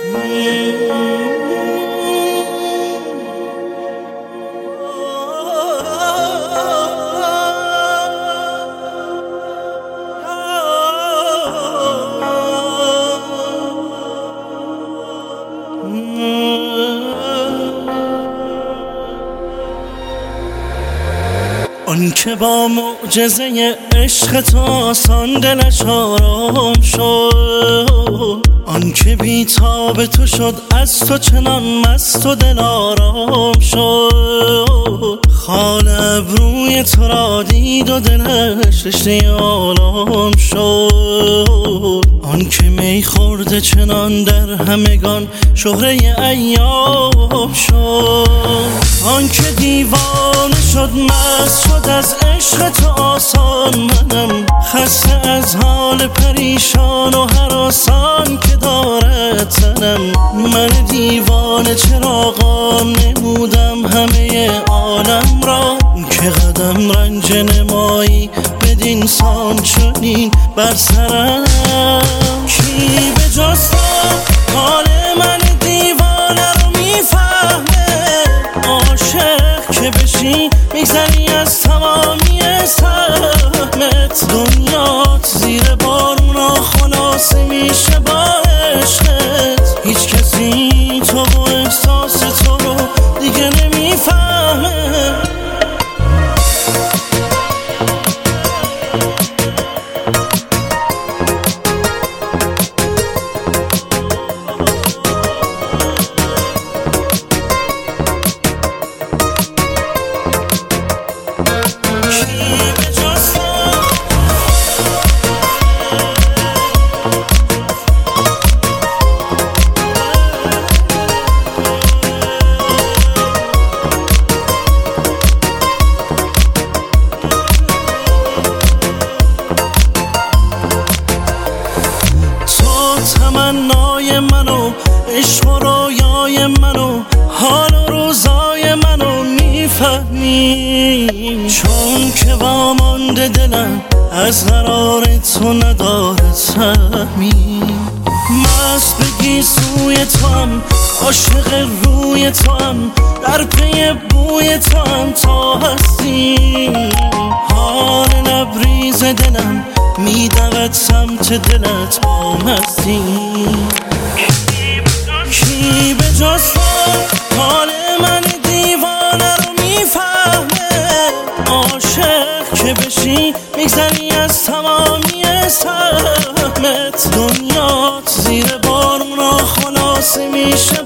آن که با معجزه عشق تو آسان دلش آرام شد، آن که بی‌تاب تو شد از تو چنان مست و دل آرام شد. خال ابروی تو را دید و دلش رشته آلام شد. آن که می خورده چنان در همگان شهره ایام شد. آن که دیوانه شد مست شد از عشق تو آسان، منم خسته از حال پریشان و هراسان که دارد تنم. من دیوانه چراغان نمودم همه عالم را، که قدم رنج نمایی بدین سان چنین بر سرم. کی به جز تو حال من دیوانه رو میفهمه؟ عاشق که بشی میگذری از تمامی سهمت. دنیات زیر بارونا خلاصه میشه با عشقت. هیچ کسی تو و احساس تو رو دیگه نمیفهمه. تمنای منو، عشق و رویای منو، حال و روزای منو میفهمی. چون که وامانده دلم از قرار تو نداره سهمی. مست بگی سوی تو هم، عاشق روی تو هم، در پی بوی تو هم تا هستی. حال لبریز دلم میدود سمت دلت با مستی. کی به جز تو حال من دیوانه رو میفهمه؟ عاشق که بشی میگذری از تمامی سهمت. دنیات زیر بارونا خلاصه میشه